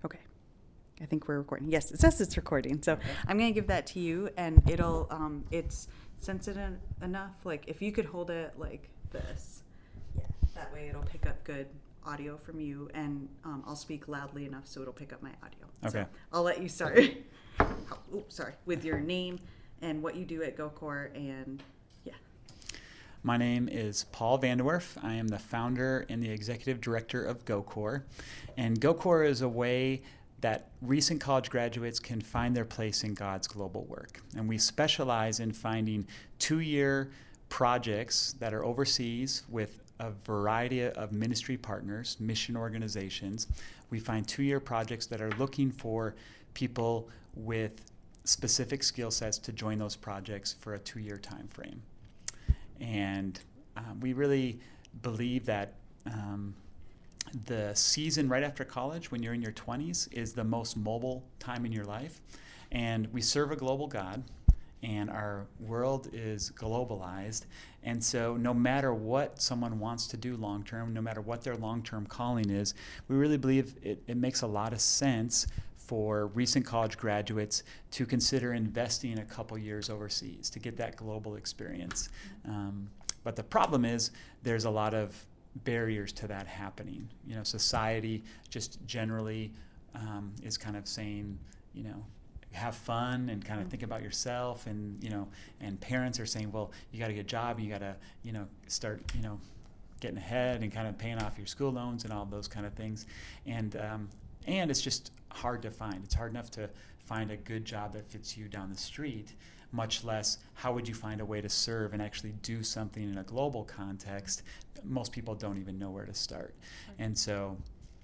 Okay. I think we're recording. Yes, it says it's recording. So Okay. I'm going to give that to you, and it's sensitive enough. Like, if you could hold it like this, yeah, that way it'll pick up good audio from you, and I'll speak loudly enough so it'll pick up my audio. Okay. So I'll let you start. With your name and what you do at GoCore, and yeah. My name is Paul Vanderwerf. I am the founder and the executive director of GoCore. And GoCore is a way that recent college graduates can find their place in God's global work. And we specialize in finding 2-year projects that are overseas with a variety of ministry partners, mission organizations. We find 2-year projects that are looking for people with specific skill sets to join those projects for a 2-year time frame. And we really believe that the season right after college, when you're in your 20s, is the most mobile time in your life. And we serve a global God, and our world is globalized. And so no matter what someone wants to do long-term, no matter what their long-term calling is, we really believe it makes a lot of sense for recent college graduates to consider investing a couple years overseas to get that global experience. But the problem is there's a lot of barriers to that happening. You know, society just generally is kind of saying, you know, have fun and kind of think about yourself, and, you know, and parents are saying, well, you got to get a job, you got to, you know, start, you know, getting ahead and kind of paying off your school loans and all those kind of things. And it's just hard to find. It's hard enough to find a good job that fits you down the street, much less how would you find a way to serve and actually do something in a global context. Most people don't even know where to start. And so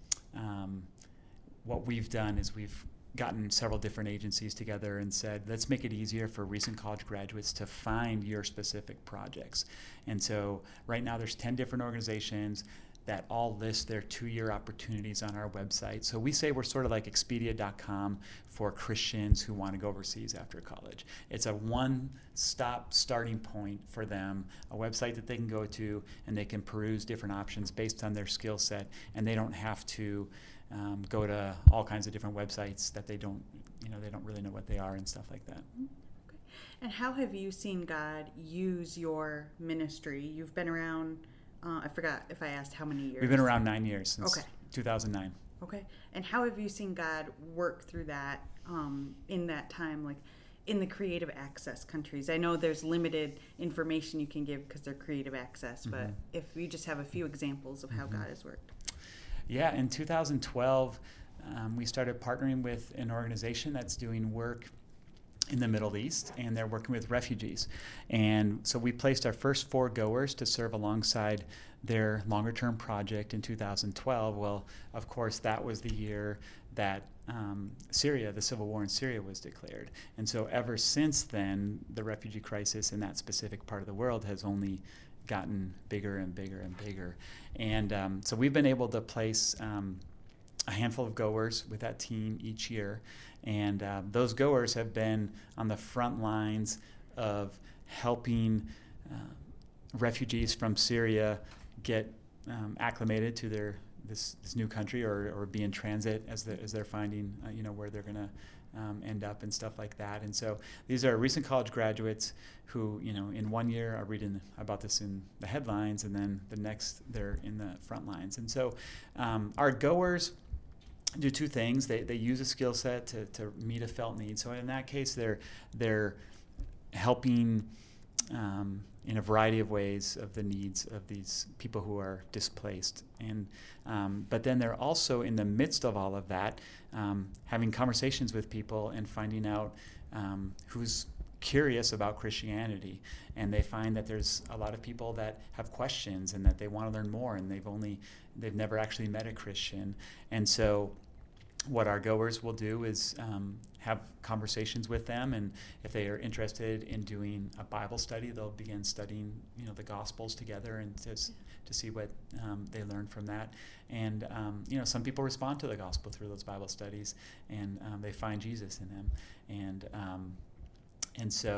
what we've done is we've gotten several different agencies together and said, let's make it easier for recent college graduates to find your specific projects. And so right now there's 10 different organizations that all list their 2-year opportunities on our website. So we say we're sort of like Expedia.com for Christians who want to go overseas after college. It's a one-stop starting point for them, a website that they can go to, and they can peruse different options based on their skill set, and they don't have to go to all kinds of different websites that they don't really know what they are and stuff like that. Okay. And how have you seen God use your ministry? You've been around, I forgot if I asked how many years. We've been around 9 years, since Okay. 2009. Okay. And how have you seen God work through that in that time, like in the creative access countries? I know there's limited information you can give because they're creative access, but if you just have a few examples of how God has worked. Yeah, in 2012, we started partnering with an organization that's doing work in the Middle East, and they're working with refugees. And so we placed our first 4 goers to serve alongside their longer-term project in 2012. Well, of course, that was the year that Syria, the civil war in Syria, was declared. And so ever since then, the refugee crisis in that specific part of the world has only gotten bigger and bigger and bigger. And so we've been able to place a handful of goers with that team each year. And those goers have been on the front lines of helping refugees from Syria get acclimated to this new country, or be in transit as they're finding where they're going to end up and stuff like that. And so these are recent college graduates who, in 1 year are reading about this in the headlines, and then the next they're in the front lines. And so our goers do 2 things. They use a skill set to meet a felt need. So in that case, they're helping in a variety of ways of the needs of these people who are displaced. And but then they're also, in the midst of all of that, having conversations with people and finding out who's curious about Christianity. And they find that there's a lot of people that have questions and that they want to learn more, and they've never actually met a Christian. And so what our goers will do is have conversations with them, and if they are interested in doing a Bible study, they'll begin studying, the Gospels together, and to see what they learn from that. And some people respond to the Gospel through those Bible studies, and they find Jesus in them. And so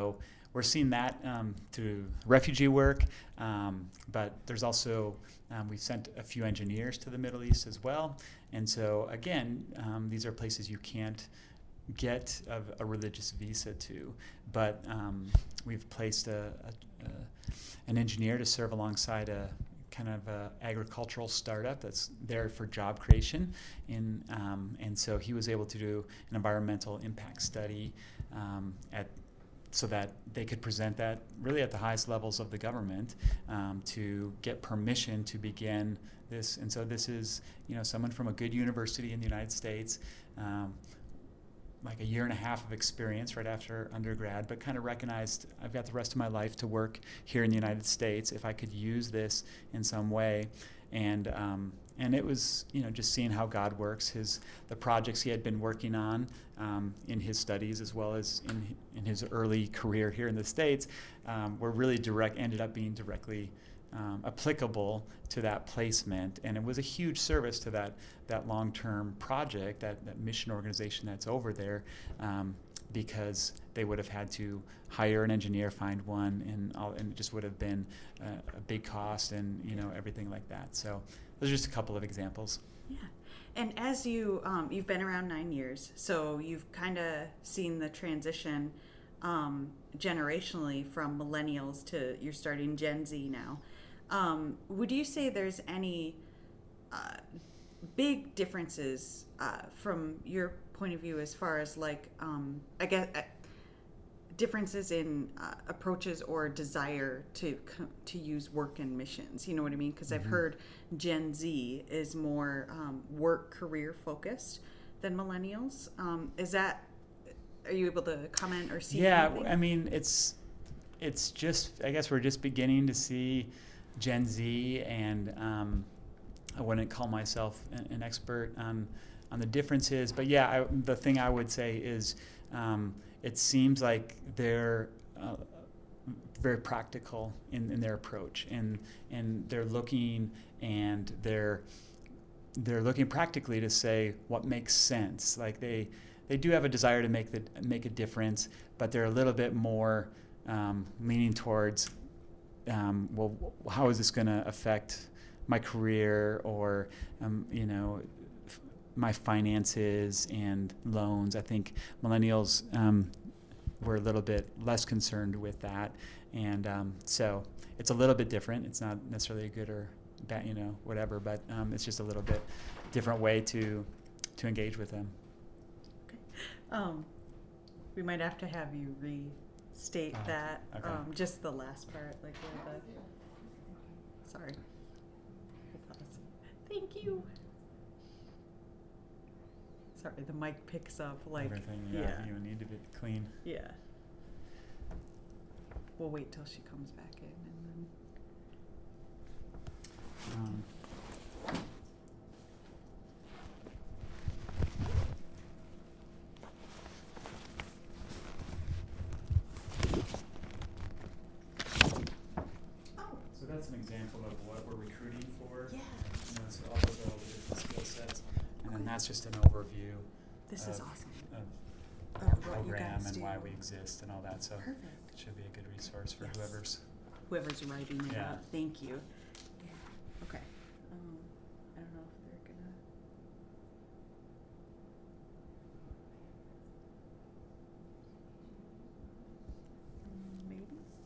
we're seeing that through refugee work, but there's also we've sent a few engineers to the Middle East as well, and so again, these are places you can't get a religious visa to, but we've placed an engineer to serve alongside a kind of a agricultural startup that's there for job creation, and so he was able to do an environmental impact study so that they could present that really at the highest levels of the government to get permission to begin this. And so this is, someone from a good university in the United States, like a year and a half of experience right after undergrad, but kind of recognized I've got the rest of my life to work here in the United States if I could use this in some way. And it was, just seeing how God works. The projects he had been working on in his studies as well as in his early career here in the States were really ended up being directly applicable to that placement, and it was a huge service to that long-term project, that mission organization that's over there, because they would have had to hire an engineer, find one, and it just would have been a big cost, and everything like that. So those are just a couple of examples. Yeah, and as you've been around 9 years, so you've kind of seen the transition generationally from millennials to you're starting Gen Z now. Would you say there's any big differences from your point of view as far as I guess differences in approaches or desire to use work and missions? You know what I mean? Because I've heard Gen Z is more work career focused than millennials. Are you able to comment or see? Yeah, anything? I mean it's just, I guess we're just beginning to see Gen Z, and I wouldn't call myself an expert on the differences, but yeah, the thing I would say is it seems like they're very practical in their approach, and they're looking practically to say what makes sense. Like they do have a desire to make a difference, but they're a little bit more leaning towards well, how is this going to affect my career or my finances and loans? I think millennials were a little bit less concerned with that, and so it's a little bit different. It's not necessarily a good or bad, whatever, but it's just a little bit different way to engage with them. Okay. We might have to have you restate that, okay. Just the last part, sorry. Thank you. Sorry, the mic picks up everything. Yeah, you need to be clean. Yeah. We'll wait till she comes back in, and then. So that's an example of what we're recruiting for. Yeah. So all those are all the different skill sets, and then that's just an overview. This is awesome. Of our program and why we exist and all that. So perfect. It should be a good resource for whoever's writing it Yeah. up. Thank you. Yeah. Okay. I don't know if they're gonna. Maybe.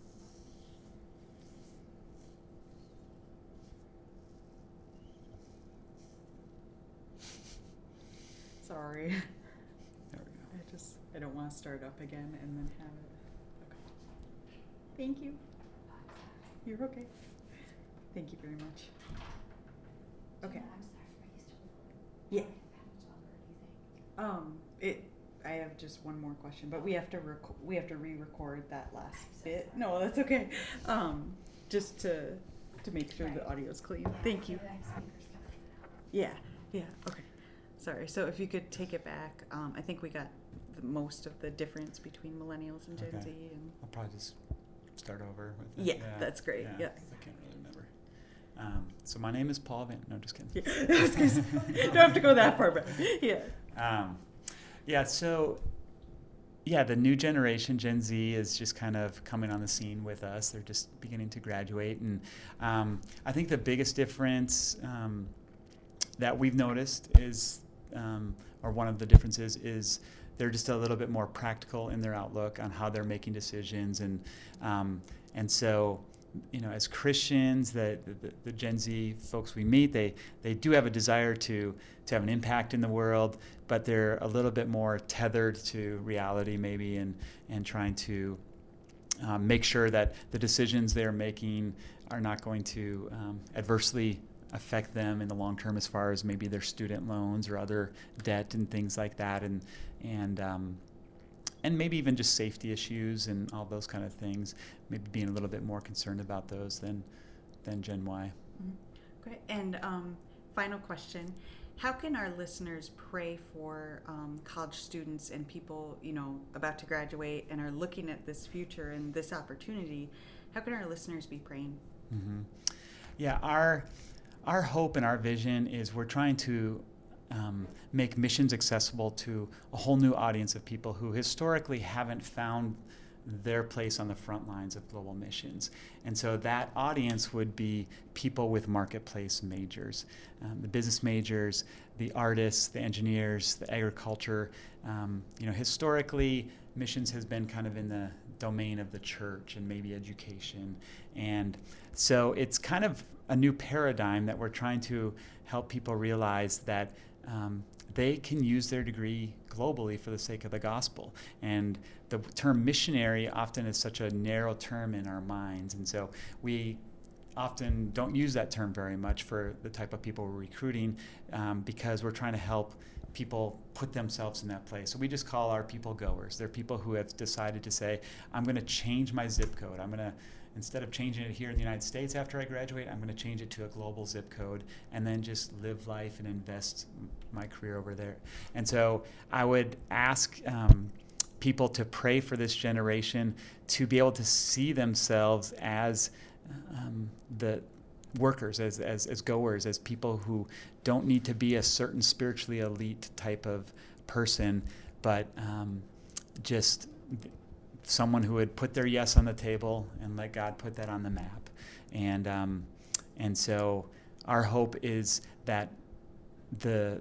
Sorry. There we go. I don't want to start up again and then have it. Okay. Thank you. You're okay. Thank you very much. Okay. I'm sorry, are you still Yeah. how much longer do you think? I have just one more question, but we have to re-record that last bit. No, that's okay. Just to make sure the audio's clean. Thank you. The next speaker's coming now. Yeah. Okay. Sorry. So if you could take it back, I think we got most of the difference between millennials and Gen Okay. Z. And I'll probably just start over with it. yeah, that's great. Yeah. 'Cause I can't really remember. So my name is Paul Van. No, just kidding. Yeah. I was gonna say, don't have to go that far back. Yeah. Yeah, so Yeah, the new generation, Gen Z, is just kind of coming on the scene with us. They're just beginning to graduate. And I think the biggest difference that we've noticed is, or one of the differences is, they're just a little bit more practical in their outlook on how they're making decisions. And so, as Christians, the Gen Z folks we meet, they do have a desire to have an impact in the world, but they're a little bit more tethered to reality maybe, and trying to make sure that the decisions they're making are not going to adversely affect them in the long term, as far as maybe their student loans or other debt and things like that, and maybe even just safety issues and all those kind of things, maybe being a little bit more concerned about those than Gen Y. Mm-hmm. Great. And final question. How can our listeners pray for college students and people, about to graduate and are looking at this future and this opportunity? How can our listeners be praying? Mm-hmm. Yeah, our hope and our vision is we're trying to make missions accessible to a whole new audience of people who historically haven't found their place on the front lines of global missions. And so that audience would be people with marketplace majors, the business majors, the artists, the engineers, the agriculture. Historically, missions has been kind of in the domain of the church and maybe education. And so it's kind of a new paradigm that we're trying to help people realize that they can use their degree globally for the sake of the gospel. And the term missionary often is such a narrow term in our minds. And so we often don't use that term very much for the type of people we're recruiting, because we're trying to help people put themselves in that place. So we just call our people goers. They're people who have decided to say, I'm going to change my zip code. I'm going to, instead of changing it here in the United States after I graduate, I'm going to change it to a global zip code and then just live life and invest my career over there. And so I would ask people to pray for this generation to be able to see themselves as the workers, as goers, as people who don't need to be a certain spiritually elite type of person, but just someone who would put their yes on the table and let God put that on the map. And so our hope is that the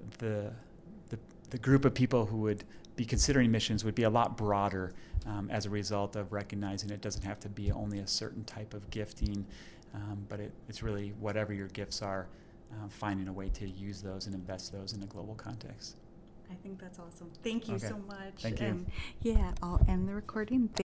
group of people who would be considering missions would be a lot broader as a result of recognizing it doesn't have to be only a certain type of gifting, but it's really whatever your gifts are, finding a way to use those and invest those in a global context. I think that's awesome. Thank you so much. Thank you. And yeah, I'll end the recording.